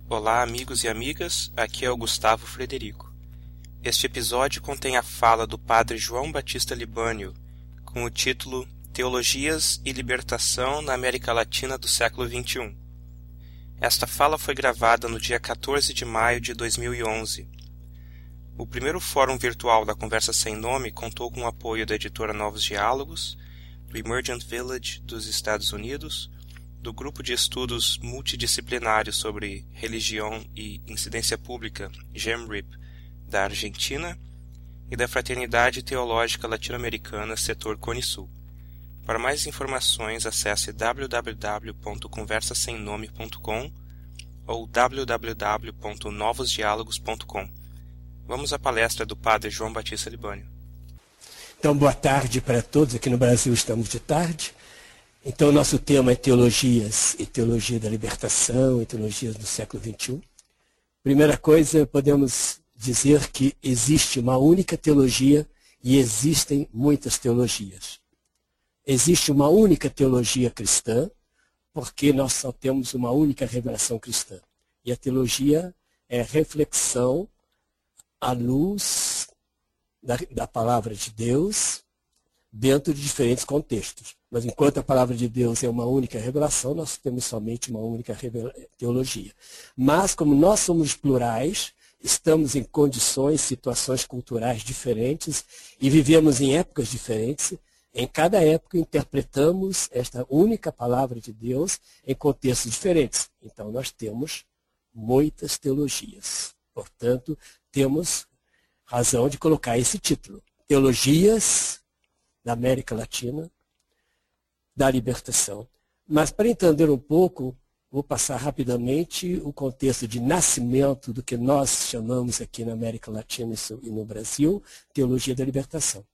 Olá, amigos e amigas, aqui é o Gustavo Frederico. Este episódio contém a fala do padre João Batista Libânio, com o título Teologias e Libertação na América Latina do século XXI. Esta fala foi gravada no dia 14 de maio de 2011. O primeiro fórum virtual da Conversa Sem Nome contou com o apoio da editora Novos Diálogos, do Emergent Village dos Estados Unidos, do Grupo de Estudos Multidisciplinários sobre Religião e Incidência Pública, GEMRIP, da Argentina, e da Fraternidade Teológica Latino-Americana, setor Cone Sul. Para mais informações, acesse www.conversasemnome.com ou www.novosdialogos.com. Vamos à palestra do padre João Batista Libânio. Então, boa tarde para todos. Aqui no Brasil estamos de tarde. Então, nosso tema é teologias e teologia da libertação e teologias do século XXI. Primeira coisa, podemos dizer que existe uma única teologia e existem muitas teologias. Existe uma única teologia cristã, porque nós só temos uma única revelação cristã. E a teologia é reflexão à luz da palavra de Deus dentro de diferentes contextos. Mas enquanto a palavra de Deus é uma única revelação, nós temos somente uma única teologia. Mas como nós somos plurais, estamos em condições, situações culturais diferentes e vivemos em épocas diferentes, em cada época interpretamos esta única palavra de Deus em contextos diferentes. Então nós temos muitas teologias. Portanto, temos razão de colocar esse título. Teologias da América Latina, da libertação. Mas para entender um pouco, vou passar rapidamente o contexto de nascimento do que nós chamamos aqui na América Latina e no Brasil, teologia da libertação.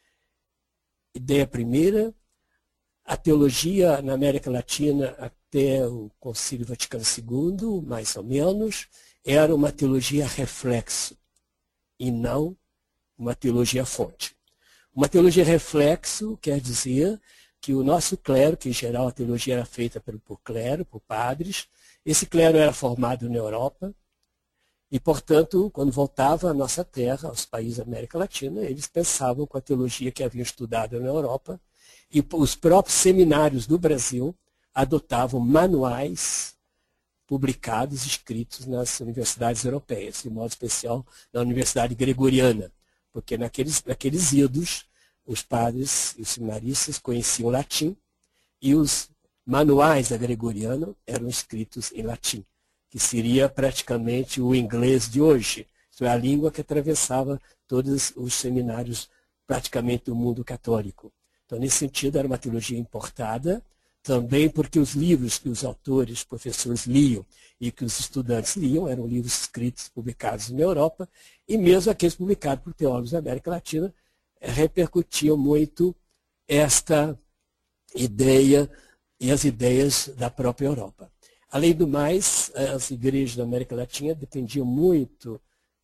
Ideia primeira, a teologia na América Latina até o Concílio Vaticano II, mais ou menos, era uma teologia reflexo e não uma teologia fonte. Uma teologia reflexo quer dizer que o nosso clero, que em geral a teologia era feita por clero, por padres, esse clero era formado na Europa e, portanto, quando voltava à nossa terra, aos países da América Latina, eles pensavam com a teologia que haviam estudado na Europa e os próprios seminários do Brasil adotavam manuais publicados, escritos nas universidades europeias, de modo especial na Universidade Gregoriana, porque naqueles idos os padres e os seminaristas conheciam latim e os manuais da Gregoriana eram escritos em latim, que seria praticamente o inglês de hoje. Isso é a língua que atravessava todos os seminários praticamente do mundo católico. Então, nesse sentido, era uma teologia importada, também porque os livros que os autores, professores liam e que os estudantes liam eram livros escritos, publicados na Europa, e mesmo aqueles publicados por teólogos da América Latina repercutiam muito esta ideia e as ideias da própria Europa. Além do mais, as igrejas da América Latina dependiam muito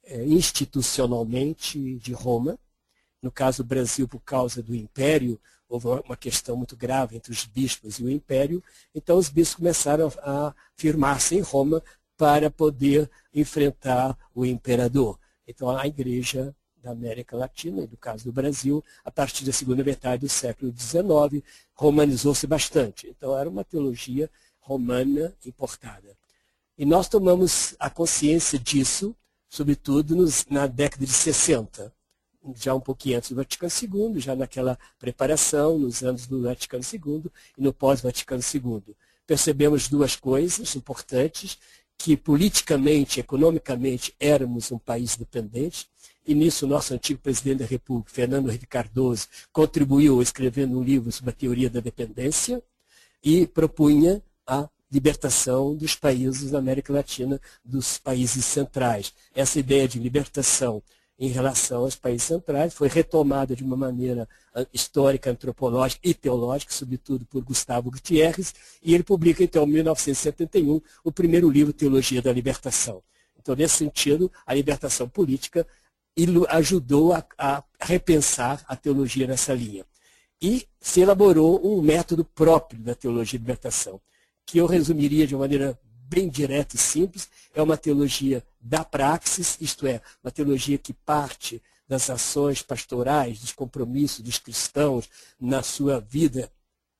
institucionalmente de Roma. No caso do Brasil, por causa do Império, houve uma questão muito grave entre os bispos e o Império. Então os bispos começaram a firmar-se em Roma para poder enfrentar o imperador. Então a igreja da América Latina, e no caso do Brasil, a partir da segunda metade do século XIX, romanizou-se bastante. Então era uma teologia romana importada. E nós tomamos a consciência disso, sobretudo na década de 60, já um pouquinho antes do Vaticano II, já naquela preparação, nos anos do Vaticano II e no pós-Vaticano II. Percebemos duas coisas importantes, que politicamente, economicamente, éramos um país dependente, e nisso o nosso antigo presidente da República, Fernando Henrique Cardoso, contribuiu escrevendo um livro sobre a teoria da dependência e propunha a libertação dos países da América Latina, dos países centrais. Essa ideia de libertação em relação aos países centrais foi retomada de uma maneira histórica, antropológica e teológica, sobretudo por Gustavo Gutierrez, e ele publica, então, em 1971, o primeiro livro, Teologia da Libertação. Então, nesse sentido, a libertação política ajudou a repensar a teologia nessa linha. E se elaborou um método próprio da teologia de libertação, que eu resumiria de uma maneira bem direta e simples, é uma teologia da praxis, isto é, uma teologia que parte das ações pastorais, dos compromissos dos cristãos na sua vida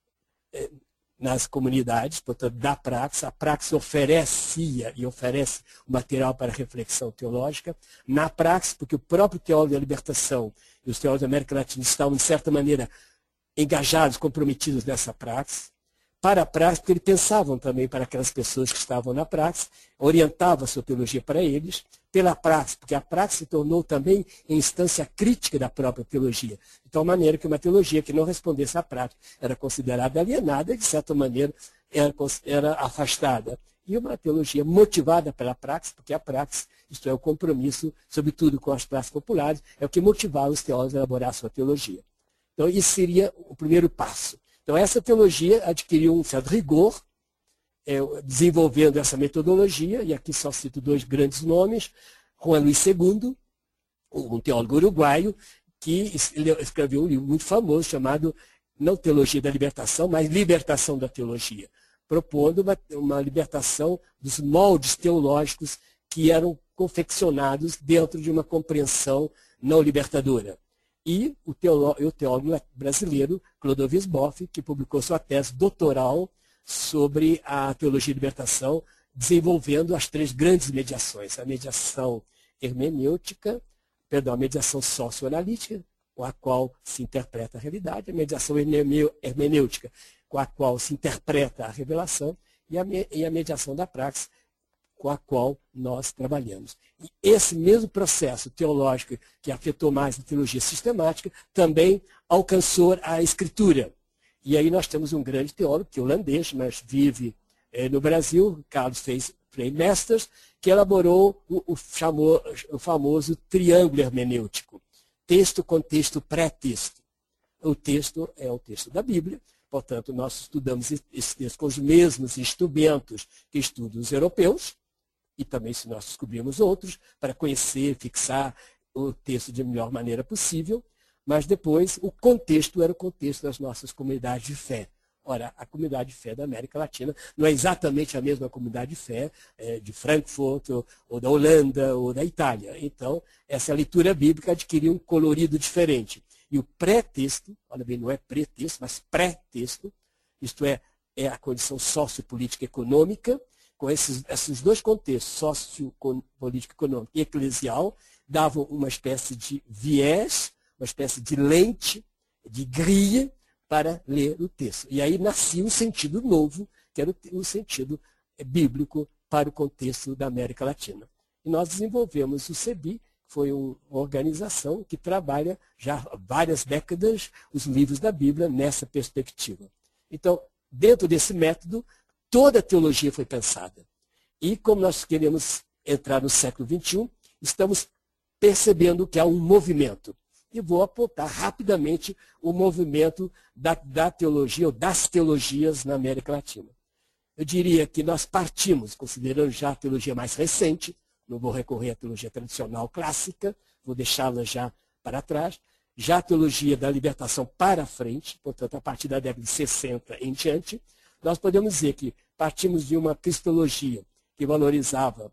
nas comunidades, portanto, da praxis. A praxis oferecia e oferece o material para reflexão teológica. Na praxis, porque o próprio teólogo da libertação e os teólogos da América Latina estavam, de certa maneira, engajados, comprometidos nessa praxis. Para a praxis, porque eles pensavam também para aquelas pessoas que estavam na praxis, orientava a sua teologia para eles. Pela praxis, porque a praxis se tornou também em instância crítica da própria teologia. De tal maneira que uma teologia que não respondesse à prática era considerada alienada e, de certa maneira, era afastada. E uma teologia motivada pela praxis, porque a praxis, isto é, o compromisso, sobretudo com as práticas populares, é o que motivava os teólogos a elaborar a sua teologia. Então, isso seria o primeiro passo. Então, essa teologia adquiriu um certo rigor, desenvolvendo essa metodologia, e aqui só cito dois grandes nomes, Juan Luis II, um teólogo uruguaio, que escreveu um livro muito famoso chamado, não Teologia da Libertação, mas Libertação da Teologia, propondo uma libertação dos moldes teológicos que eram confeccionados dentro de uma compreensão não libertadora. E o teólogo brasileiro, Clodovis Boff, que publicou sua tese doutoral sobre a teologia de libertação, desenvolvendo as três grandes mediações. A mediação hermenêutica, a mediação socioanalítica, com a qual se interpreta a realidade, a mediação hermenêutica, com a qual se interpreta a revelação, e a mediação da praxis, com a qual nós trabalhamos. E esse mesmo processo teológico que afetou mais a teologia sistemática também alcançou a escritura. E aí nós temos um grande teólogo, que é holandês, mas vive no Brasil, Carlos Frei Mesters, que elaborou o famoso triângulo hermenêutico. Texto, contexto, pré-texto. O texto é o texto da Bíblia, portanto, nós estudamos esse texto com os mesmos instrumentos que estudam os europeus, e também se nós descobrimos outros, para conhecer, fixar o texto de melhor maneira possível, mas depois o contexto era o contexto das nossas comunidades de fé. Ora, a comunidade de fé da América Latina não é exatamente a mesma comunidade de fé de Frankfurt, ou da Holanda, ou da Itália. Então, essa leitura bíblica adquiriu um colorido diferente. E o pré-texto, olha bem, não é pretexto, mas pré-texto, isto é a condição sociopolítica e econômica, com esses dois contextos, sociopolítico, econômico e eclesial, davam uma espécie de viés, uma espécie de lente, de grille, para ler o texto. E aí nascia um sentido novo, que era o sentido bíblico para o contexto da América Latina. E nós desenvolvemos o CEBI, que foi uma organização que trabalha já há várias décadas os livros da Bíblia nessa perspectiva. Então, dentro desse método, toda a teologia foi pensada. E como nós queremos entrar no século XXI, estamos percebendo que há um movimento. E vou apontar rapidamente o movimento da teologia, ou das teologias na América Latina. Eu diria que nós partimos, considerando já a teologia mais recente, não vou recorrer à teologia tradicional clássica, vou deixá-la já para trás, já a teologia da libertação para frente, portanto, a partir da década de 60 em diante, nós podemos dizer que partimos de uma cristologia que valorizava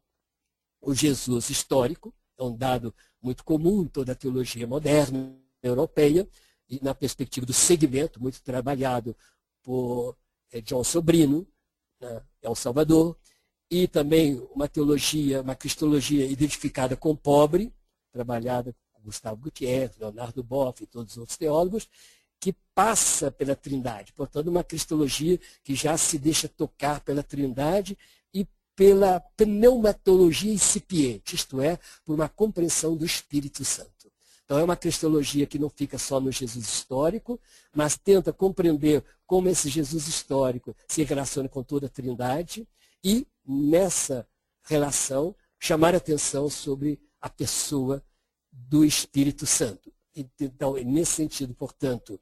o Jesus histórico, é um dado muito comum em toda a teologia moderna europeia, e na perspectiva do segmento, muito trabalhado por John Sobrino, né, El Salvador, e também uma teologia, uma cristologia identificada com o pobre, trabalhada por Gustavo Gutierrez, Leonardo Boff e todos os outros teólogos, que passa pela Trindade. Portanto, uma cristologia que já se deixa tocar pela Trindade e pela pneumatologia incipiente, isto é, por uma compreensão do Espírito Santo. Então, é uma cristologia que não fica só no Jesus histórico, mas tenta compreender como esse Jesus histórico se relaciona com toda a Trindade e, nessa relação, chamar a atenção sobre a pessoa do Espírito Santo. Então, nesse sentido, portanto,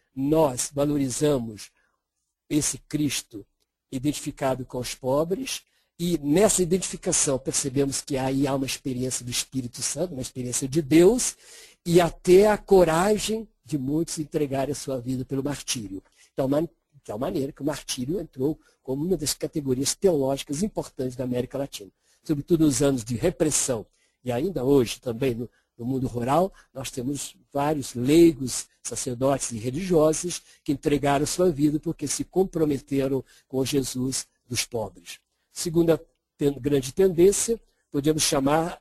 nós valorizamos esse Cristo identificado com os pobres e nessa identificação percebemos que aí há uma experiência do Espírito Santo, uma experiência de Deus e até a coragem de muitos entregarem a sua vida pelo martírio. Então, uma tal maneira que o martírio entrou como uma das categorias teológicas importantes da América Latina. Sobretudo nos anos de repressão, e ainda hoje também no mundo rural, nós temos vários leigos, sacerdotes e religiosos que entregaram sua vida porque se comprometeram com o Jesus dos pobres. Segunda grande tendência, podemos chamar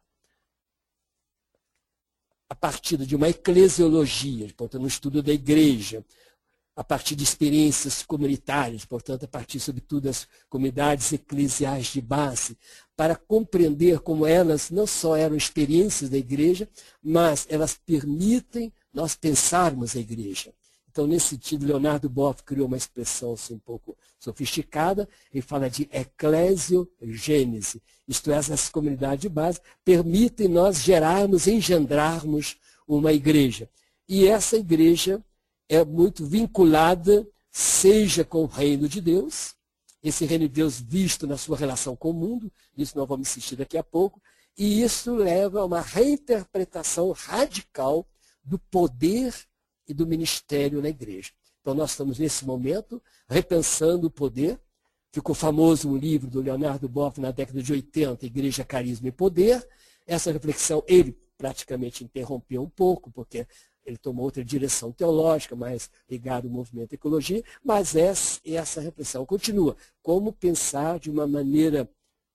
a partir de uma eclesiologia, portanto, um estudo da igreja, a partir de experiências comunitárias, portanto, a partir, sobretudo, das comunidades eclesiais de base, para compreender como elas não só eram experiências da igreja, mas elas permitem nós pensarmos a igreja. Então, nesse sentido, Leonardo Boff criou uma expressão assim, um pouco sofisticada, ele fala de eclesiogênese, isto é, essas comunidades de base permitem nós gerarmos, engendrarmos uma igreja. E essa igreja é muito vinculada, seja com o reino de Deus, esse reino de Deus visto na sua relação com o mundo, isso nós vamos insistir daqui a pouco, e isso leva a uma reinterpretação radical do poder e do ministério na igreja. Então nós estamos nesse momento repensando o poder. Ficou famoso um livro do Leonardo Boff na década de 80, Igreja, Carisma e Poder. Essa reflexão ele praticamente interrompeu um pouco, porque ele tomou outra direção teológica, mais ligada ao movimento ecologia, mas essa reflexão continua. Como pensar de uma maneira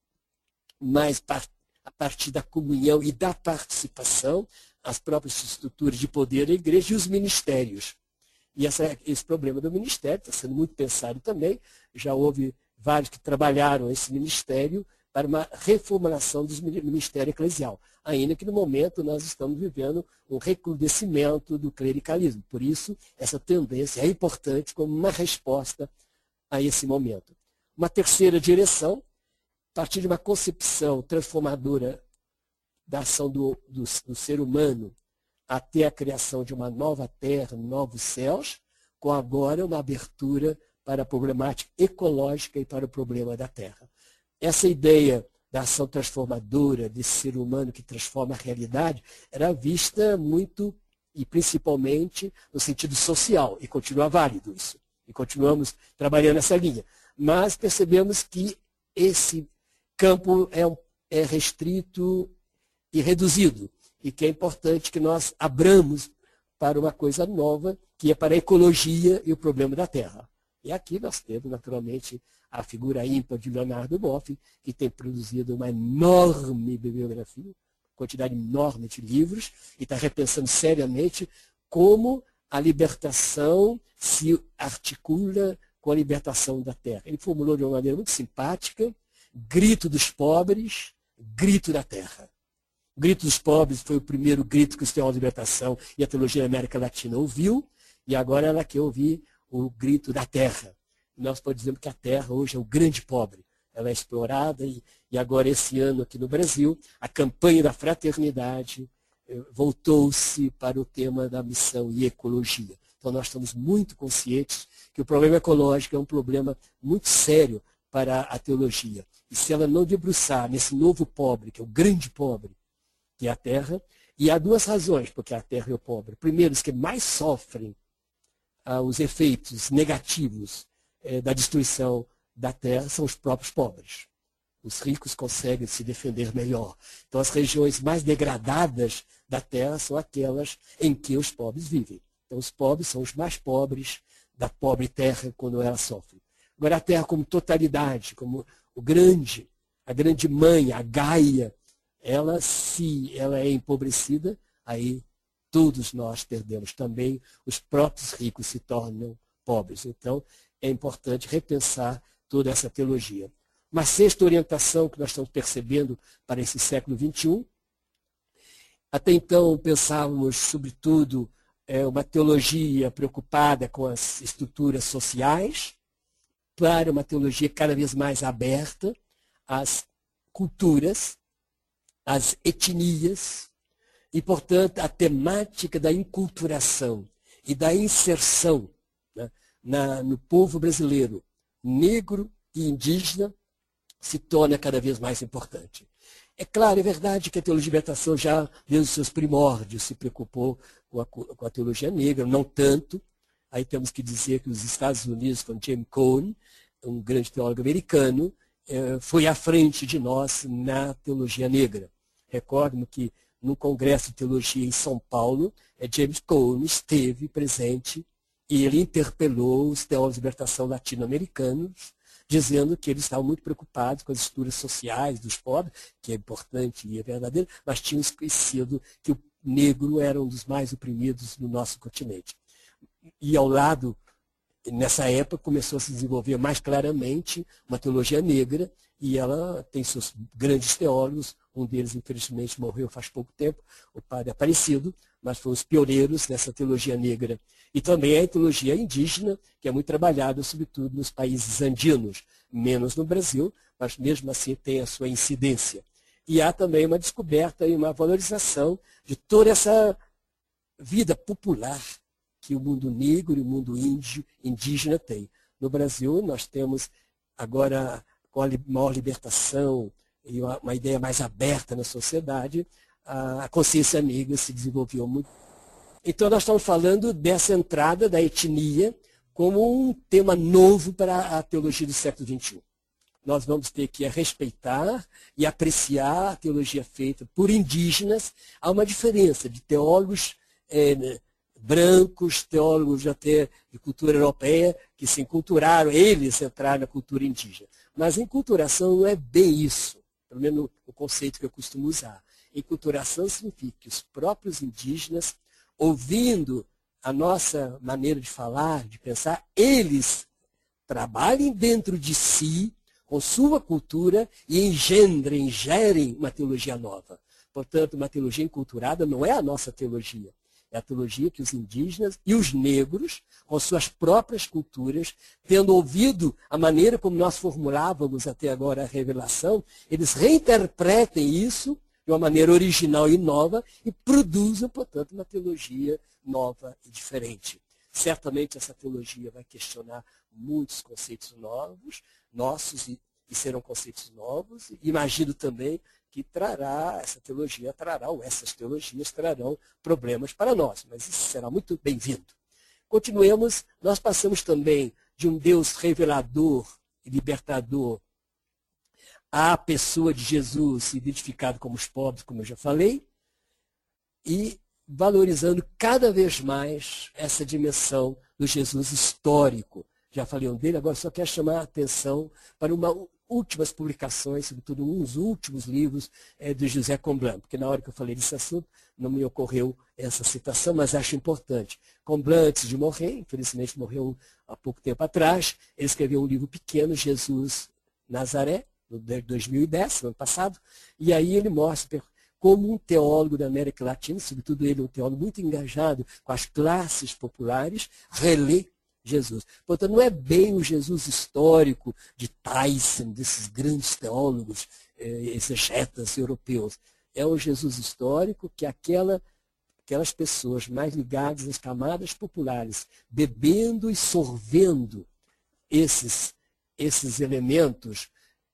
mais a partir da comunhão e da participação, as próprias estruturas de poder da igreja e os ministérios. E esse problema do ministério está sendo muito pensado também. Já houve vários que trabalharam esse ministério para uma reformulação do ministério eclesial. Ainda que no momento nós estamos vivendo um recrudescimento do clericalismo. Por isso, essa tendência é importante como uma resposta a esse momento. Uma terceira direção, a partir de uma concepção transformadora da ação do ser humano até a criação de uma nova terra, novos céus, com agora uma abertura para a problemática ecológica e para o problema da terra. Essa ideia da ação transformadora, desse ser humano que transforma a realidade, era vista muito e principalmente no sentido social, e continua válido isso. E continuamos trabalhando nessa linha. Mas percebemos que esse campo é restrito e reduzido, e que é importante que nós abramos para uma coisa nova, que é para a ecologia e o problema da terra. E aqui nós temos, naturalmente, a figura ímpar de Leonardo Boff, que tem produzido uma enorme bibliografia, quantidade enorme de livros, e está repensando seriamente como a libertação se articula com a libertação da terra. Ele formulou de uma maneira muito simpática: grito dos pobres, grito da terra. O grito dos pobres foi o primeiro grito que os teólogos de libertação e a teologia da América Latina ouviu, e agora ela quer ouvir o grito da terra. Nós podemos dizer que a terra hoje é o grande pobre. Ela é explorada e agora esse ano aqui no Brasil, a campanha da fraternidade voltou-se para o tema da missão e ecologia. Então nós estamos muito conscientes que o problema ecológico é um problema muito sério para a teologia. E se ela não debruçar nesse novo pobre, que é o grande pobre, que é a terra, e há duas razões porque a terra é o pobre. Primeiro, os que mais sofrem os efeitos negativos da destruição da terra são os próprios pobres. Os ricos conseguem se defender melhor. Então, as regiões mais degradadas da terra são aquelas em que os pobres vivem. Então, os pobres são os mais pobres da pobre terra quando ela sofre. Agora, a terra como totalidade, como a grande mãe, a Gaia, se ela é empobrecida, aí todos nós perdemos. Também os próprios ricos se tornam pobres. Então, é importante repensar toda essa teologia. Uma sexta orientação que nós estamos percebendo para esse século XXI. Até então, pensávamos, sobretudo, uma teologia preocupada com as estruturas sociais, para uma teologia cada vez mais aberta às culturas, às etnias, e, portanto, a temática da enculturação e da inserção, né, no povo brasileiro, negro e indígena, se torna cada vez mais importante. É claro, é verdade que a teologia de libertação já, desde os seus primórdios, se preocupou com a teologia negra, não tanto, Aí temos que dizer que os Estados Unidos, com James Cone, um grande teólogo americano, foi à frente de nós na teologia negra. Recordo-me que no Congresso de Teologia em São Paulo, James Cone esteve presente e ele interpelou os teólogos de libertação latino-americanos, dizendo que eles estavam muito preocupados com as estruturas sociais dos pobres, que é importante e é verdadeiro, mas tinham esquecido que o negro era um dos mais oprimidos no nosso continente. E ao lado, nessa época, começou a se desenvolver mais claramente uma teologia negra, e ela tem seus grandes teólogos, um deles, infelizmente, morreu faz pouco tempo, o padre Aparecido, mas foram os pioneiros nessa teologia negra. E também a teologia indígena, que é muito trabalhada, sobretudo, nos países andinos, menos no Brasil, mas mesmo assim tem a sua incidência. E há também uma descoberta e uma valorização de toda essa vida popular que o mundo negro e o mundo indígena tem. No Brasil, nós temos agora, com a maior libertação e uma ideia mais aberta na sociedade, a consciência negra se desenvolveu muito. Então, nós estamos falando dessa entrada da etnia como um tema novo para a teologia do século XXI. Nós vamos ter que respeitar e apreciar a teologia feita por indígenas. Há uma diferença de teólogos brancos, teólogos até de cultura europeia, que se enculturaram, eles entraram na cultura indígena. Mas enculturação não é bem isso, pelo menos o conceito que eu costumo usar. Enculturação significa que os próprios indígenas, ouvindo a nossa maneira de falar, de pensar, eles trabalhem dentro de si, com sua cultura, e gerem uma teologia nova. Portanto, uma teologia enculturada não é a nossa teologia. É a teologia que os indígenas e os negros, com suas próprias culturas, tendo ouvido a maneira como nós formulávamos até agora a revelação, eles reinterpretem isso de uma maneira original e nova e produzam, portanto, uma teologia nova e diferente. Certamente essa teologia vai questionar muitos conceitos novos, nossos, e serão conceitos novos. Imagino também que essa teologia trará, ou essas teologias trarão problemas para nós, mas isso será muito bem-vindo. Continuemos, nós passamos também de um Deus revelador e libertador à pessoa de Jesus, identificado como os pobres, como eu já falei, e valorizando cada vez mais essa dimensão do Jesus histórico. Já falei dele, agora só quero chamar a atenção para últimas publicações, sobretudo uns últimos livros de José Comblan, porque na hora que eu falei desse assunto não me ocorreu essa citação, mas acho importante. Comblan, antes de morrer, infelizmente morreu há pouco tempo atrás, ele escreveu um livro pequeno, Jesus Nazaré, de 2010, no ano passado, e aí ele mostra como um teólogo da América Latina, sobretudo ele, um teólogo muito engajado com as classes populares, relê Jesus. Portanto, não é bem o Jesus histórico de Tyson, desses grandes teólogos, exegetas europeus. É o Jesus histórico que aquelas pessoas mais ligadas às camadas populares, bebendo e sorvendo esses elementos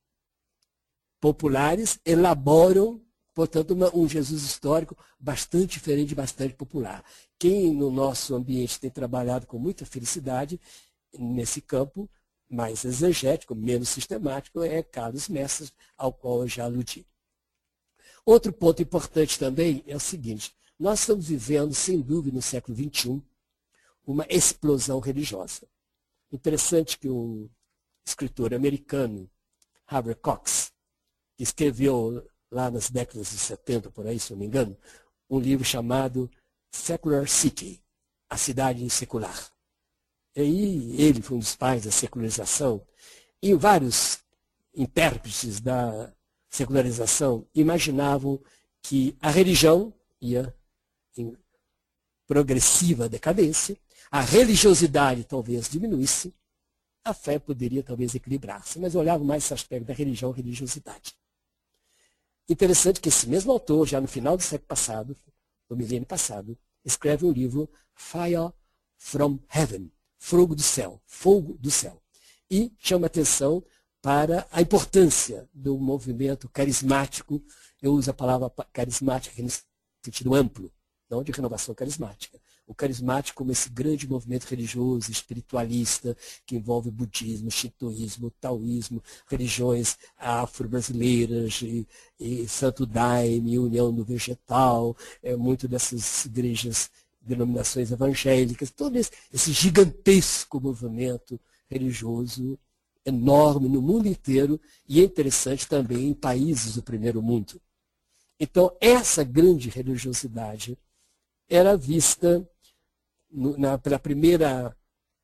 populares, elaboram, portanto, um Jesus histórico bastante diferente, bastante popular. Quem no nosso ambiente tem trabalhado com muita felicidade nesse campo, mais exegético, menos sistemático, é Carlos Messas, ao qual eu já aludi. Outro ponto importante também é o seguinte: nós estamos vivendo, sem dúvida, no século XXI, uma explosão religiosa. Interessante que um escritor americano, Harvey Cox, que escreveu lá nas décadas de 70, por aí, se não me engano, um livro chamado Secular City, a cidade secular. E aí, ele foi um dos pais da secularização, e vários intérpretes da secularização imaginavam que a religião ia em progressiva decadência, a religiosidade talvez diminuísse, a fé poderia talvez equilibrar-se, mas olhavam mais esse aspecto da religião e religiosidade. Interessante que esse mesmo autor, já no final do século passado, do milênio passado, escreve um livro, Fire from Heaven, Fogo do Céu, Fogo do Céu. E chama atenção para a importância do movimento carismático. Eu uso a palavra carismática no sentido amplo, não de renovação carismática, o carismático como esse grande movimento religioso, espiritualista, que envolve budismo, shintoísmo, taoísmo, religiões afro-brasileiras, e Santo Daime, União do Vegetal, muito dessas igrejas, denominações evangélicas, todo esse gigantesco movimento religioso enorme no mundo inteiro e é interessante também em países do primeiro mundo. Então, essa grande religiosidade era vista pela primeira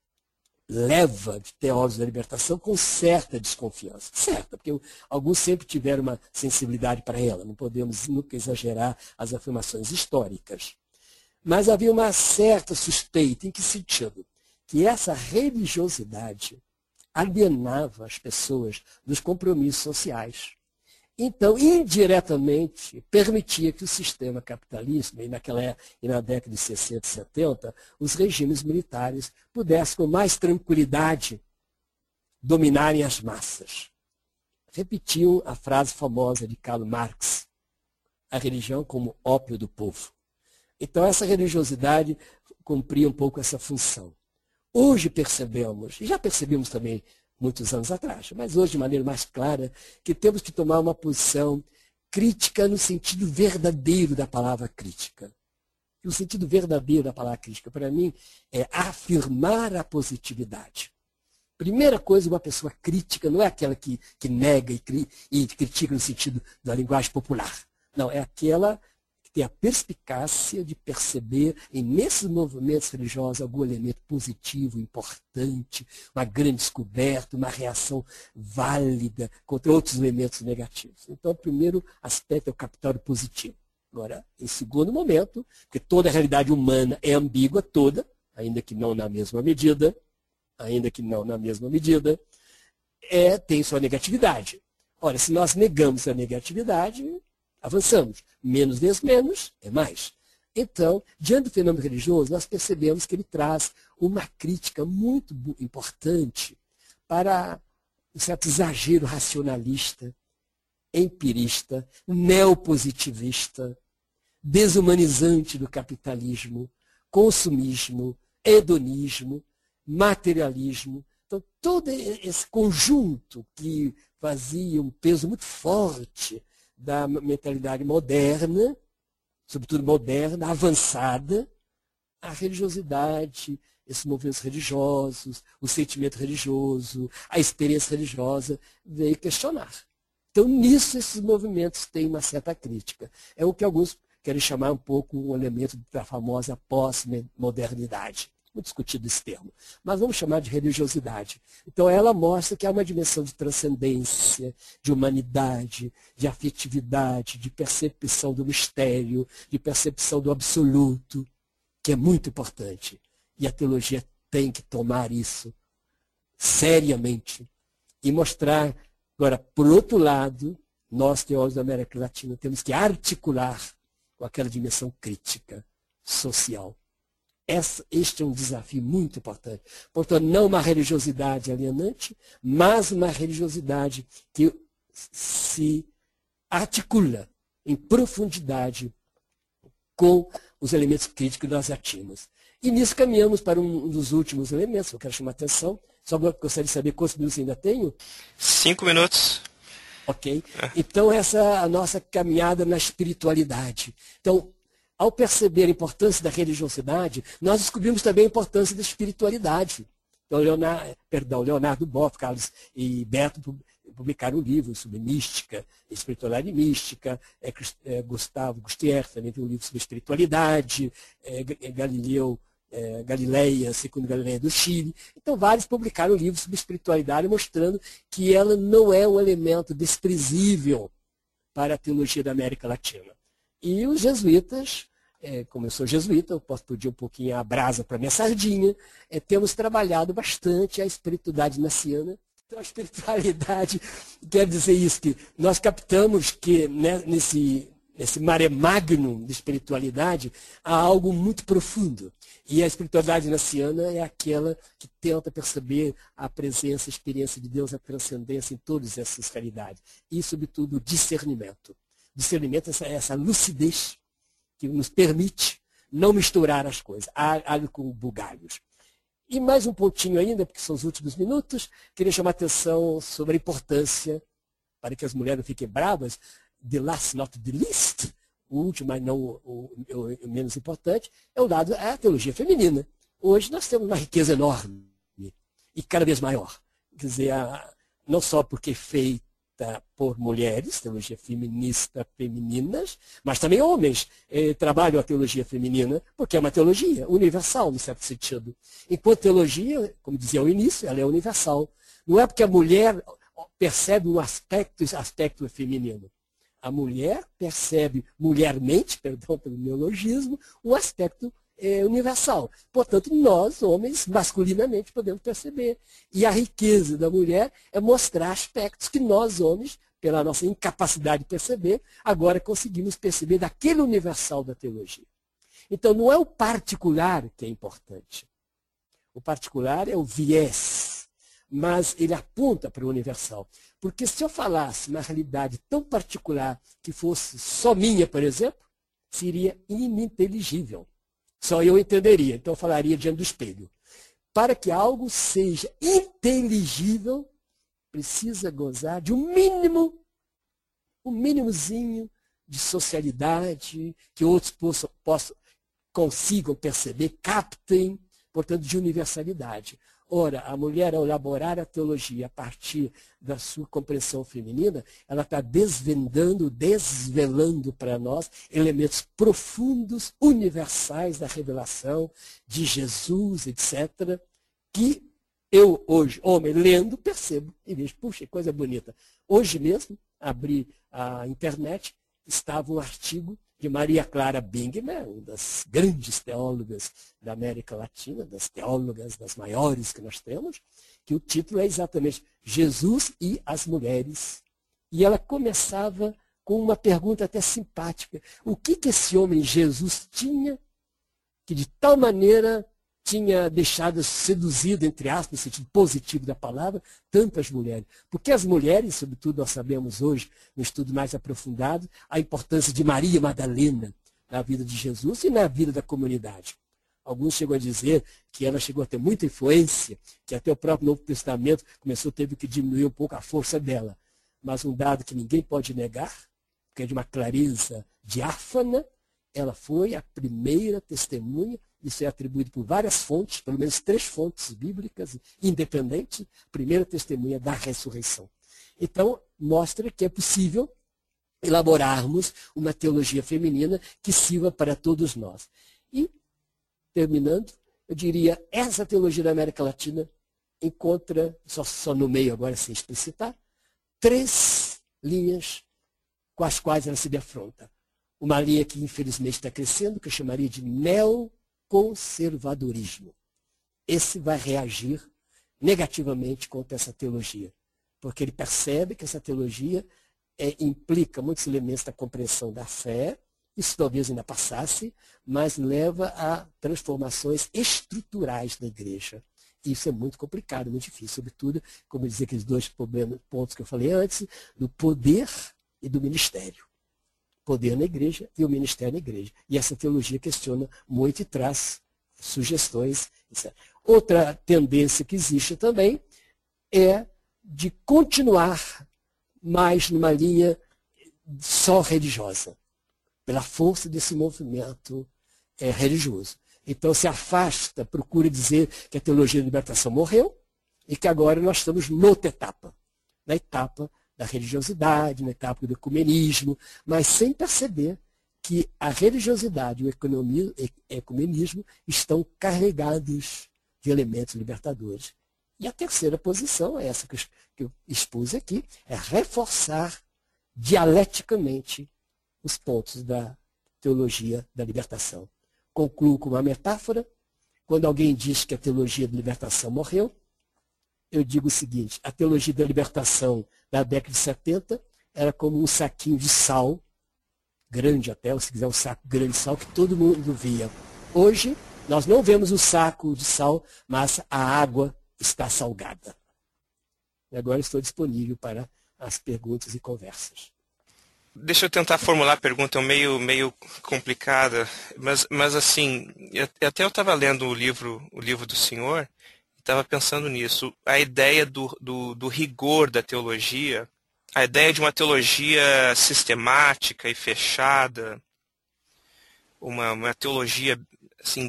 leva de teólogos da libertação com certa desconfiança. Certa, porque alguns sempre tiveram uma sensibilidade para ela, não podemos nunca exagerar as afirmações históricas. Mas havia uma certa suspeita. Em que sentido? Que essa religiosidade alienava as pessoas dos compromissos sociais. Então, indiretamente, permitia que o sistema capitalista, e na década de 60 e 70, os regimes militares pudessem, com mais tranquilidade, dominarem as massas. Repetiam a frase famosa de Karl Marx, a religião como ópio do povo. Então, essa religiosidade cumpria um pouco essa função. Hoje percebemos, e já percebemos também muitos anos atrás, mas hoje de maneira mais clara, que temos que tomar uma posição crítica no sentido verdadeiro da palavra crítica. E o sentido verdadeiro da palavra crítica, para mim, é afirmar a positividade. Primeira coisa, uma pessoa crítica não é aquela que nega e critica no sentido da linguagem popular. Não, é aquela ter a perspicácia de perceber nesses movimentos religiosos algum elemento positivo, importante, uma grande descoberta, uma reação válida contra outros elementos negativos. Então, o primeiro aspecto é o capital positivo. Agora, em segundo momento, porque toda a realidade humana é ambígua, toda, ainda que não na mesma medida, tem sua negatividade. Ora, se nós negamos a negatividade, avançamos. Menos vezes menos é mais. Então, diante do fenômeno religioso, nós percebemos que ele traz uma crítica muito importante para um certo exagero racionalista, empirista, neopositivista, desumanizante do capitalismo, consumismo, hedonismo, materialismo. Então, todo esse conjunto que fazia um peso muito forte da mentalidade moderna, sobretudo moderna, avançada, a religiosidade, esses movimentos religiosos, o sentimento religioso, a experiência religiosa, veio questionar. Então, nisso, esses movimentos têm uma certa crítica. É o que alguns querem chamar um pouco o elemento da famosa pós-modernidade. Muito discutido esse termo. Mas vamos chamar de religiosidade. Então, ela mostra que há uma dimensão de transcendência, de humanidade, de afetividade, de percepção do mistério, de percepção do absoluto, que é muito importante. E a teologia tem que tomar isso seriamente e mostrar. Agora, por outro lado, nós, teólogos da América Latina, temos que articular com aquela dimensão crítica, social. Este é um desafio muito importante. Portanto, não uma religiosidade alienante, mas uma religiosidade que se articula em profundidade com os elementos críticos que nós atingimos. E nisso caminhamos para um dos últimos elementos que eu quero chamar a atenção. Só gostaria de saber quantos minutos ainda tenho. 5 minutos. Ok. Então, essa é a nossa caminhada na espiritualidade. Então, ao perceber a importância da religiosidade, nós descobrimos também a importância da espiritualidade. Então, Leonardo Boff, Carlos e Beto publicaram um livro sobre mística, espiritualidade mística. Gustavo Gustier também tem um livro sobre espiritualidade. Galileia, segundo Galileia do Chile. Então, vários publicaram livros sobre espiritualidade, mostrando que ela não é um elemento desprezível para a teologia da América Latina. E os jesuítas, como eu sou jesuíta, eu posso pedir um pouquinho a brasa para minha sardinha, temos trabalhado bastante a espiritualidade naciana. Então, a espiritualidade quer dizer isso, que nós captamos que nesse mare magnum de espiritualidade há algo muito profundo. E a espiritualidade naciana é aquela que tenta perceber a presença, a experiência de Deus, a transcendência em todas essas realidades. E, sobretudo, o discernimento. Discernimento é essa lucidez que nos permite não misturar as coisas, alho com bugalhos. E mais um pontinho ainda, porque são os últimos minutos, queria chamar a atenção sobre a importância, para que as mulheres não fiquem bravas, the last not the least, o último, mas não o menos importante, é a teologia feminina. Hoje nós temos uma riqueza enorme e cada vez maior. Quer dizer, não só porque é feita por mulheres, teologia feminista, femininas, mas também homens trabalham a teologia feminina, porque é uma teologia universal, no certo sentido. Enquanto teologia, como dizia ao início, ela é universal. Não é porque a mulher percebe um aspecto feminino. A mulher percebe, mulhermente, perdão pelo neologismo, um aspecto universal. Portanto, nós, homens, masculinamente, podemos perceber. E a riqueza da mulher é mostrar aspectos que nós, homens, pela nossa incapacidade de perceber, agora conseguimos perceber daquele universal da teologia. Então, não é o particular que é importante. O particular é o viés, mas ele aponta para o universal. Porque se eu falasse uma realidade tão particular que fosse só minha, por exemplo, seria ininteligível. Só eu entenderia, então eu falaria diante do espelho. Para que algo seja inteligível, precisa gozar de um mínimozinho de socialidade, que outros consigam perceber, captem, portanto, de universalidade. Ora, a mulher, ao elaborar a teologia a partir da sua compreensão feminina, ela está desvelando para nós elementos profundos, universais da revelação de Jesus, etc., que eu hoje, homem, lendo, percebo e vejo, puxa, que coisa bonita. Hoje mesmo, abri a internet, estava um artigo de Maria Clara Bingman, uma das grandes teólogas da América Latina, das teólogas das maiores que nós temos, que o título é exatamente Jesus e as Mulheres. E ela começava com uma pergunta até simpática. O que esse homem Jesus tinha que de tal maneira tinha deixado seduzido, entre aspas, no sentido positivo da palavra, tantas mulheres? Porque as mulheres, sobretudo nós sabemos hoje, no estudo mais aprofundado, a importância de Maria Madalena na vida de Jesus e na vida da comunidade. Alguns chegam a dizer que ela chegou a ter muita influência, que até o próprio Novo Testamento teve que diminuir um pouco a força dela. Mas um dado que ninguém pode negar, que é de uma clareza diáfana, ela foi a primeira testemunha. Isso é atribuído por várias fontes, pelo menos 3 fontes bíblicas independentes, primeira testemunha da ressurreição. Então, mostra que é possível elaborarmos uma teologia feminina que sirva para todos nós. E, terminando, eu diria, essa teologia da América Latina encontra, só no meio agora sem explicitar, 3 linhas com as quais ela se defronta. Uma linha que infelizmente está crescendo, que eu chamaria de neoconservadorismo. Esse vai reagir negativamente contra essa teologia, porque ele percebe que essa teologia implica muitos elementos da compreensão da fé, isso talvez ainda passasse, mas leva a transformações estruturais da igreja. Isso é muito complicado, muito difícil, sobretudo, como eu dizia, aqueles 2 pontos que eu falei antes, do poder e do ministério. Poder na igreja e o ministério na igreja. E essa teologia questiona muito e traz sugestões. Etc. Outra tendência que existe também é de continuar mais numa linha só religiosa, pela força desse movimento religioso. Então se afasta, procura dizer que a teologia da libertação morreu e que agora nós estamos noutra etapa, na etapa da religiosidade, na etapa do ecumenismo, mas sem perceber que a religiosidade e o ecumenismo estão carregados de elementos libertadores. E a terceira posição é essa que eu expus aqui, é reforçar dialeticamente os pontos da teologia da libertação. Concluo com uma metáfora. Quando alguém diz que a teologia da libertação morreu, eu digo o seguinte: a teologia da libertação da década de 70 era como um saquinho de sal, grande até, ou se quiser um saco grande de sal, que todo mundo via. Hoje, nós não vemos o saco de sal, mas a água está salgada. E agora estou disponível para as perguntas e conversas. deixa eu tentar formular a pergunta, é meio complicada, mas assim, até eu estava lendo o livro do senhor, estava pensando nisso, a ideia do rigor da teologia, a ideia de uma teologia sistemática e fechada, uma teologia assim,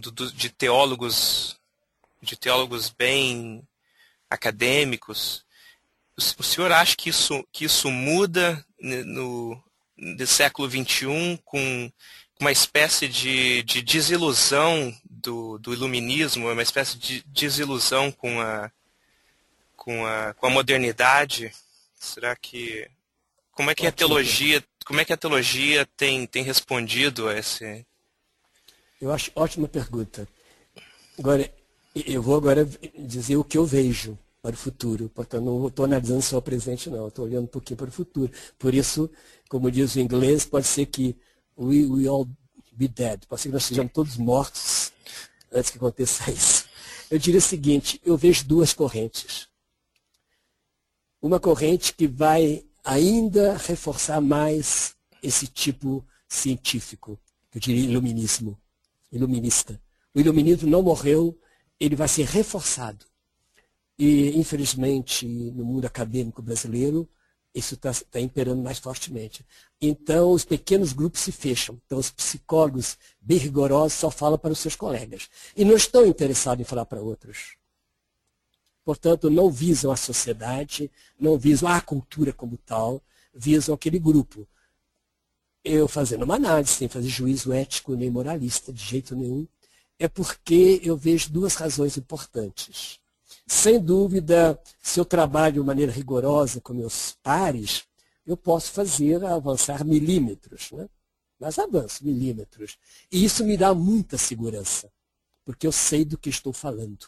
de teólogos bem acadêmicos. O senhor acha que isso muda no século XXI com uma espécie de desilusão do iluminismo, uma espécie de desilusão com a modernidade? Será que como é que a teologia tem respondido a esse? Eu acho ótima pergunta. Agora, eu vou agora dizer o que eu vejo para o futuro. Portanto, não estou analisando só o presente, não. Estou olhando um pouquinho para o futuro. Por isso, como diz o inglês, pode ser que we all be dead. Pode ser que nós estejamos todos mortos antes que aconteça isso. Eu diria o seguinte, eu vejo duas correntes. Uma corrente que vai ainda reforçar mais esse tipo científico, que eu diria iluminista. O iluminismo não morreu, ele vai ser reforçado. E, infelizmente, no mundo acadêmico brasileiro, isso está imperando mais fortemente. Então, os pequenos grupos se fecham. Então, os psicólogos bem rigorosos só falam para os seus colegas. E não estão interessados em falar para outros. Portanto, não visam a sociedade, não visam a cultura como tal, visam aquele grupo. Eu fazendo uma análise, sem fazer juízo ético nem moralista, de jeito nenhum, é porque eu vejo duas razões importantes. Sem dúvida, se eu trabalho de maneira rigorosa com meus pares, eu posso avançar milímetros, né? Mas avanço milímetros. E isso me dá muita segurança, porque eu sei do que estou falando.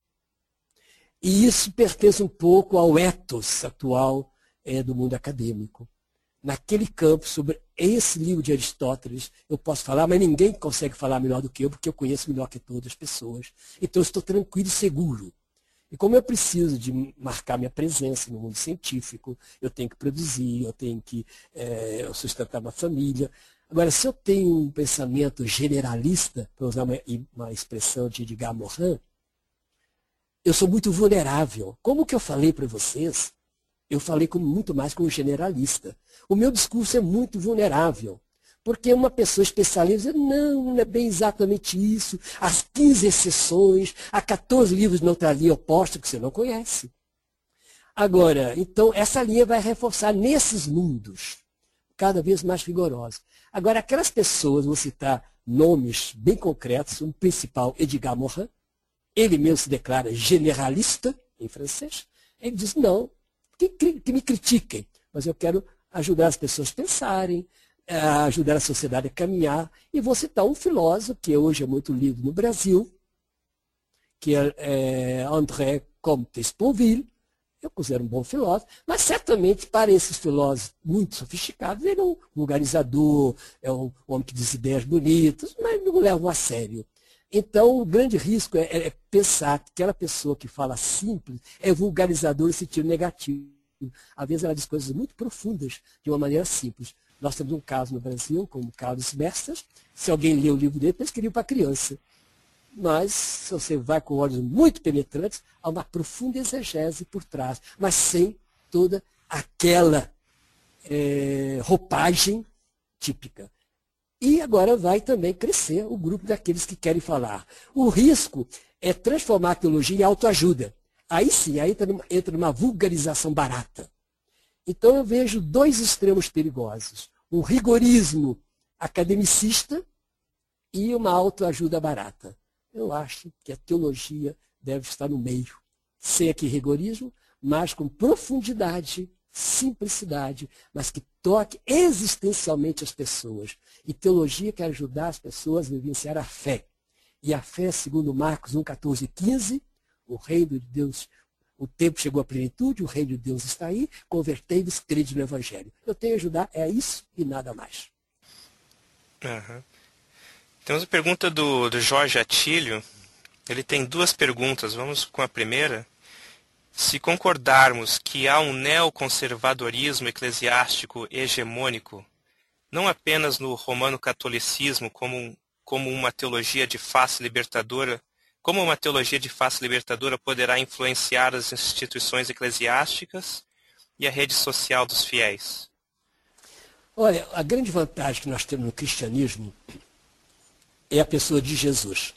E isso pertence um pouco ao ethos atual do mundo acadêmico. Naquele campo, sobre esse livro de Aristóteles, eu posso falar, mas ninguém consegue falar melhor do que eu, porque eu conheço melhor que todas as pessoas. Então eu estou tranquilo e seguro. E como eu preciso de marcar minha presença no mundo científico, eu tenho que produzir, eu tenho que sustentar uma família. Agora, se eu tenho um pensamento generalista, para usar uma expressão de Edgar Morin, eu sou muito vulnerável. Como que eu falei para vocês? Eu falei muito mais como generalista. O meu discurso é muito vulnerável. Porque uma pessoa especialista diz, não é bem exatamente isso. As 15 exceções, há 14 livros de outra linha oposta que você não conhece. Agora, então, essa linha vai reforçar nesses mundos, cada vez mais rigorosos. Agora, aquelas pessoas, vou citar nomes bem concretos, o principal, Edgar Morin, ele mesmo se declara generalista, em francês, ele diz, não, que me critiquem, mas eu quero ajudar as pessoas a pensarem, ajudar a sociedade a caminhar. E vou citar um filósofo, que hoje é muito lido no Brasil, que é André Comte-Sponville. Eu considero um bom filósofo, mas certamente para esses filósofos muito sofisticados, ele é um vulgarizador, é um homem que diz ideias bonitas, mas não levam a sério. Então, o grande risco é pensar que aquela pessoa que fala simples é vulgarizador no sentido negativo. Às vezes ela diz coisas muito profundas de uma maneira simples. Nós temos um caso no Brasil, como o Carlos Mestas. Se alguém lê o livro dele, ele escreveu para criança. Mas, se você vai com olhos muito penetrantes, há uma profunda exegese por trás, mas sem toda aquela roupagem típica. E agora vai também crescer o grupo daqueles que querem falar. O risco é transformar a teologia em autoajuda. Aí sim, aí entra numa vulgarização barata. Então eu vejo dois extremos perigosos. Um rigorismo academicista e uma autoajuda barata. Eu acho que a teologia deve estar no meio. Sem aqui rigorismo, mas com profundidade, simplicidade, mas que toque existencialmente as pessoas. E teologia quer ajudar as pessoas a vivenciar a fé. E a fé, segundo Marcos 1, 14 e 15, o reino de Deus, o tempo chegou à plenitude, o reino de Deus está aí, convertei-vos, crede no Evangelho. Eu tenho a ajudar, é isso e nada mais. Uhum. Temos a pergunta do Jorge Atílio. Ele tem duas perguntas, vamos com a primeira. Se concordarmos que há um neoconservadorismo eclesiástico hegemônico, não apenas no romano-catolicismo como uma teologia de face libertadora, como uma teologia de face libertadora poderá influenciar as instituições eclesiásticas e a rede social dos fiéis? Olha, a grande vantagem que nós temos no cristianismo é a pessoa de Jesus.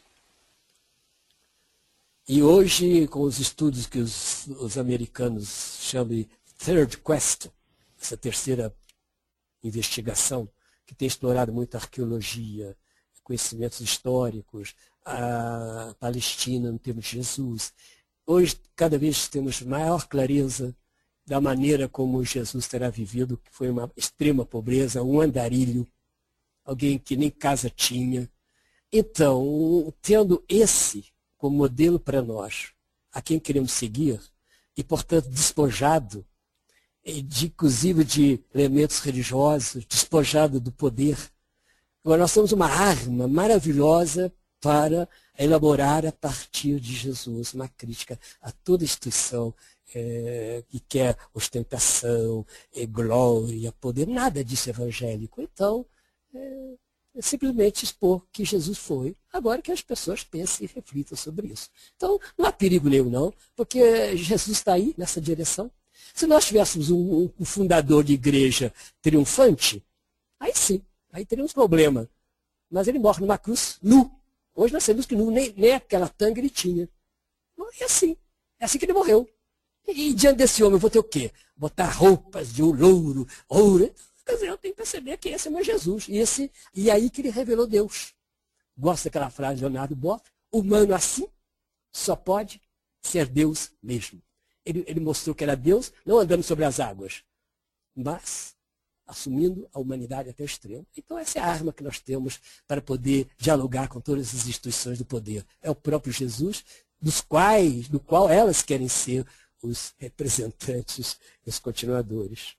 E hoje, com os estudos que os americanos chamam de Third Quest, essa terceira investigação, que tem explorado muito a arqueologia, conhecimentos históricos, a Palestina no termo de Jesus. Hoje, cada vez temos maior clareza da maneira como Jesus terá vivido, que foi uma extrema pobreza, um andarilho, alguém que nem casa tinha. Então, tendo esse como modelo para nós, a quem queremos seguir, e, portanto, despojado, inclusive de elementos religiosos, despojado do poder, agora nós temos uma arma maravilhosa para elaborar a partir de Jesus uma crítica a toda instituição que quer ostentação, glória, poder, nada disso é evangélico. Então, é simplesmente expor que Jesus foi, agora que as pessoas pensem e reflitam sobre isso. Então, não há perigo nenhum, não, porque Jesus está aí nessa direção. Se nós tivéssemos um fundador de igreja triunfante, aí sim, aí teríamos problema. Mas ele morre numa cruz nu. Hoje nós sabemos que nu, nem aquela tanga ele tinha. É assim que ele morreu. E diante desse homem eu vou ter o quê? Botar roupas de ouro. Quer dizer, eu tenho que perceber que esse é o meu Jesus. E aí que ele revelou Deus. Gosta daquela frase de Leonardo Boff? Humano assim só pode ser Deus mesmo. Ele mostrou que era Deus, não andando sobre as águas, mas assumindo a humanidade até o extremo. Então essa é a arma que nós temos para poder dialogar com todas as instituições do poder. É o próprio Jesus, do qual elas querem ser os representantes, os continuadores.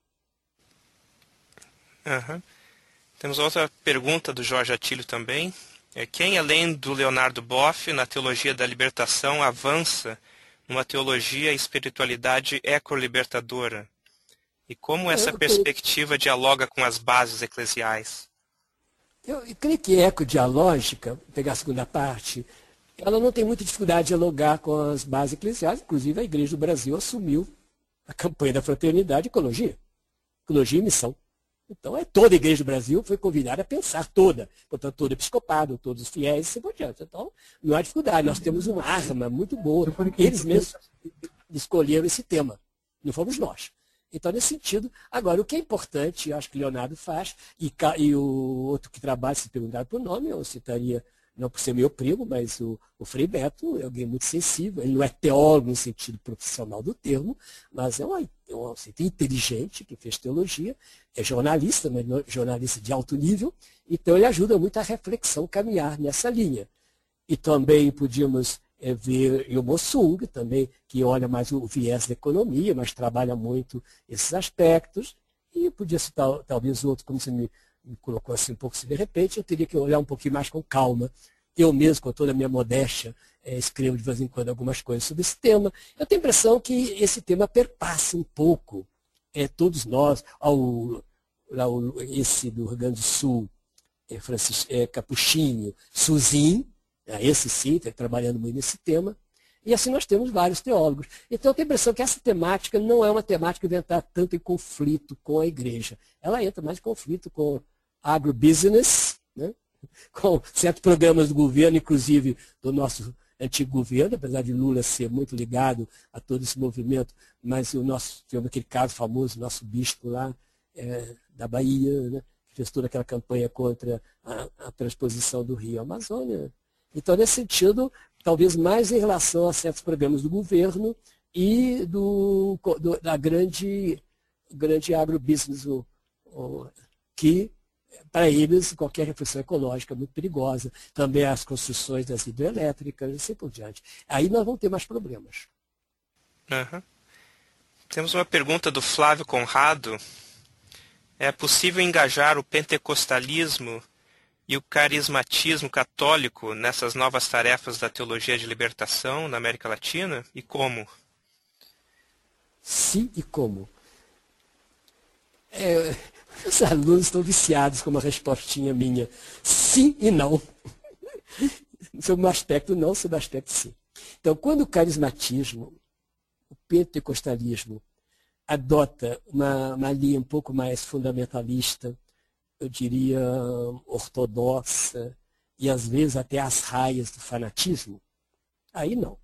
Uhum. Temos outra pergunta do Jorge Atílio também. Quem, além do Leonardo Boff, na teologia da libertação, avança numa teologia e espiritualidade ecolibertadora? E como essa perspectiva dialoga com as bases eclesiais? Eu creio que ecodialógica, pegar a segunda parte, ela não tem muita dificuldade de dialogar com as bases eclesiais. Inclusive, a Igreja do Brasil assumiu a campanha da fraternidade ecologia e missão. Então, toda a Igreja do Brasil foi convidada a pensar, portanto, todo episcopado, todos os fiéis e assim por diante. Então, não há dificuldade, nós temos uma arma muito boa. Eles mesmos escolheram esse tema, não fomos nós. Então, nesse sentido, agora, o que é importante, eu acho que o Leonardo faz, e o outro que trabalha, se perguntar por nome, eu citaria, não por ser meu primo, mas o Frei Beto é alguém muito sensível. Ele não é teólogo no sentido profissional do termo, mas é um inteligente que fez teologia, é jornalista, mas jornalista de alto nível, então ele ajuda muito a reflexão caminhar nessa linha. E também podíamos ver Yomo Sung, também, que olha mais o viés da economia, mas trabalha muito esses aspectos, e podia citar talvez outro, como você me colocou assim um pouco, se de repente eu teria que olhar um pouquinho mais com calma. Eu mesmo, com toda a minha modéstia, escrevo de vez em quando algumas coisas sobre esse tema. Eu tenho a impressão que esse tema perpassa um pouco todos nós. Esse do Rio Grande do Sul, Capuchinho, Suzin, esse sim, está trabalhando muito nesse tema. E assim nós temos vários teólogos. Então eu tenho a impressão que essa temática não é uma temática que vai entrar tanto em conflito com a igreja. Ela entra mais em conflito com agrobusiness, né? Com certos programas do governo, inclusive do nosso antigo governo, apesar de Lula ser muito ligado a todo esse movimento, mas tivemos aquele caso famoso, nosso bispo lá da Bahia, né? Que fez toda aquela campanha contra a transposição do Rio à Amazônia. Então, nesse sentido, talvez mais em relação a certos programas do governo e da grande agrobusiness, que, para eles, qualquer reflexão ecológica é muito perigosa. Também as construções das hidrelétricas e assim por diante. Aí nós vamos ter mais problemas. Uhum. Temos uma pergunta do Flávio Conrado. É possível engajar o pentecostalismo e o carismatismo católico nessas novas tarefas da teologia de libertação na América Latina? E como? Sim, e como? Os alunos estão viciados com uma respostinha minha. Sim e não. Sobre um aspecto não, sobre o aspecto sim. Então, quando o carismatismo, o pentecostalismo, adota uma linha um pouco mais fundamentalista, eu diria ortodoxa, e às vezes até as raias do fanatismo, aí não.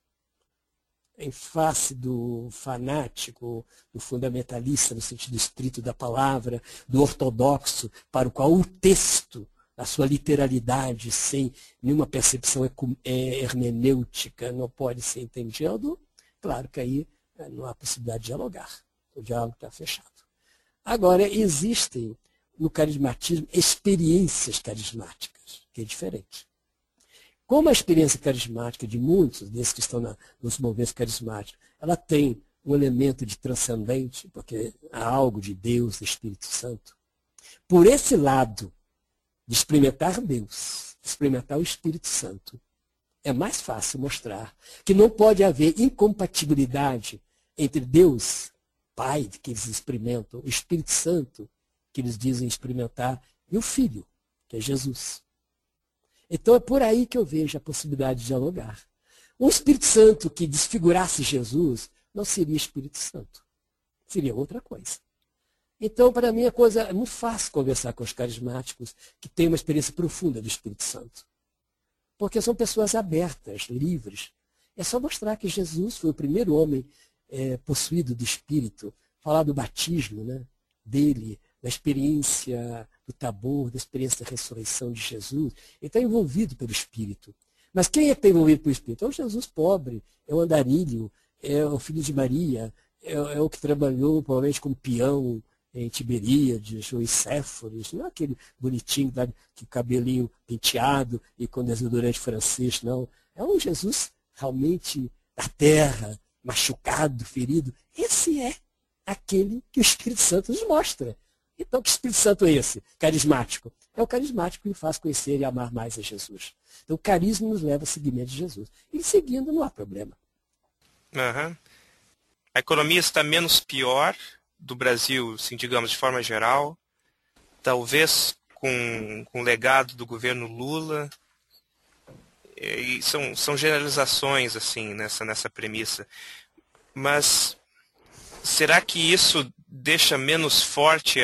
Em face do fanático, do fundamentalista, no sentido estrito da palavra, do ortodoxo, para o qual o texto, a sua literalidade, sem nenhuma percepção hermenêutica, não pode ser entendido, claro que aí não há possibilidade de dialogar. O diálogo está fechado. Agora, existem no carismatismo experiências carismáticas, que é diferente. Como a experiência carismática de muitos desses que estão nos movimentos carismáticos, ela tem um elemento de transcendente, porque há algo de Deus, do Espírito Santo. Por esse lado, de experimentar Deus, de experimentar o Espírito Santo, é mais fácil mostrar que não pode haver incompatibilidade entre Deus, Pai, que eles experimentam, o Espírito Santo, que eles dizem experimentar, e o Filho, que é Jesus. Então é por aí que eu vejo a possibilidade de dialogar. Um Espírito Santo que desfigurasse Jesus não seria Espírito Santo. Seria outra coisa. Então, para mim, é muito fácil conversar com os carismáticos que têm uma experiência profunda do Espírito Santo. Porque são pessoas abertas, livres. É só mostrar que Jesus foi o primeiro homem possuído do Espírito. Falar do batismo, né, dele, da experiência do Tabor, da experiência da ressurreição de Jesus. Ele está envolvido pelo Espírito. Mas quem é que está envolvido pelo Espírito? É o Jesus pobre, é o andarilho, é o filho de Maria, é o que trabalhou provavelmente como peão em Tiberíades ou em Séforis, não é aquele bonitinho que o cabelinho penteado e com desodorante francês, não. É um Jesus realmente da terra, machucado, ferido. Esse é aquele que o Espírito Santo nos mostra. Então, que Espírito Santo é esse? Carismático. É o carismático que nos faz conhecer e amar mais a Jesus. Então, o carisma nos leva ao seguimento de Jesus. E seguindo, não há problema. Uhum. A economia está menos pior do Brasil, assim, digamos, de forma geral. Talvez com o legado do governo Lula. E são generalizações, assim, nessa premissa. Mas será que isso deixa menos forte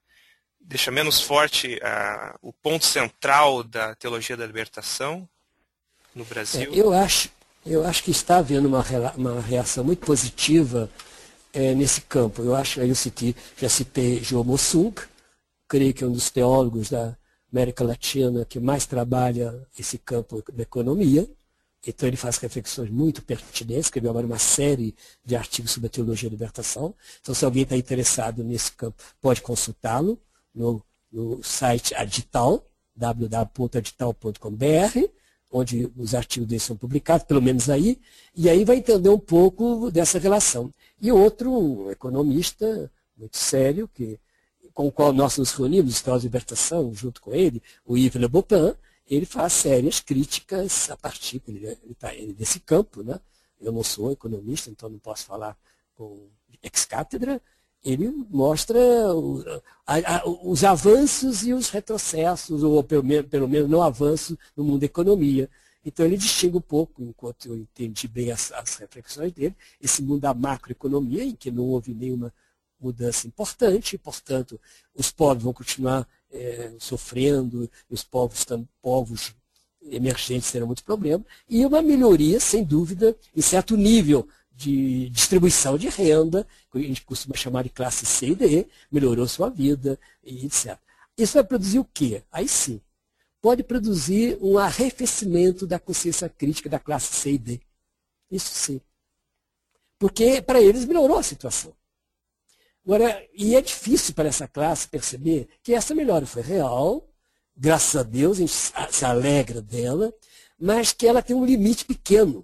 o ponto central da teologia da libertação no Brasil? Eu acho que está havendo uma reação muito positiva nesse campo. Já citei João Mossung, creio que é um dos teólogos da América Latina que mais trabalha esse campo da economia. Então ele faz reflexões muito pertinentes, escreveu agora uma série de artigos sobre a teologia da libertação. Então se alguém está interessado nesse campo, pode consultá-lo no site Adital, www.adital.com.br, onde os artigos dele são publicados, pelo menos aí, e aí vai entender um pouco dessa relação. E outro, um economista muito sério, com o qual nós nos reunimos, História da Libertação, junto com ele, o Yves Le Bopin, ele faz sérias críticas a partir desse campo, né? Eu não sou economista, então não posso falar com ex-cátedra. Ele mostra os avanços e os retrocessos, ou pelo menos não avanços no mundo da economia. Então ele distingue um pouco, enquanto eu entendi bem as reflexões dele, esse mundo da macroeconomia, em que não houve nenhuma mudança importante, e, portanto, os pobres vão continuar sofrendo, os povos emergentes terão muitos problemas, e uma melhoria, sem dúvida, em certo nível de distribuição de renda, que a gente costuma chamar de classe C e D, melhorou sua vida, e etc. Isso vai produzir o quê? Aí sim, pode produzir um arrefecimento da consciência crítica da classe C e D. Isso sim. Porque para eles melhorou a situação. Agora, e é difícil para essa classe perceber que essa melhora foi real, graças a Deus, a gente se alegra dela, mas que ela tem um limite pequeno.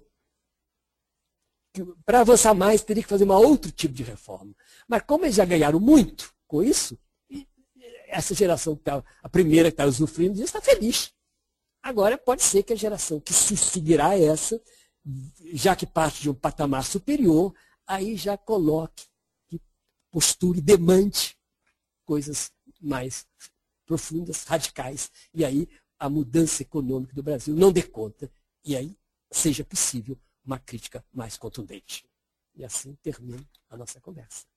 Para avançar mais, teria que fazer um outro tipo de reforma. Mas como eles já ganharam muito com isso, essa geração, a primeira que está usufruindo disso, está feliz. Agora, pode ser que a geração que se seguirá essa, já que parte de um patamar superior, aí já coloque postura e demande coisas mais profundas, radicais, e aí a mudança econômica do Brasil não dê conta, e aí seja possível uma crítica mais contundente. E assim termino a nossa conversa.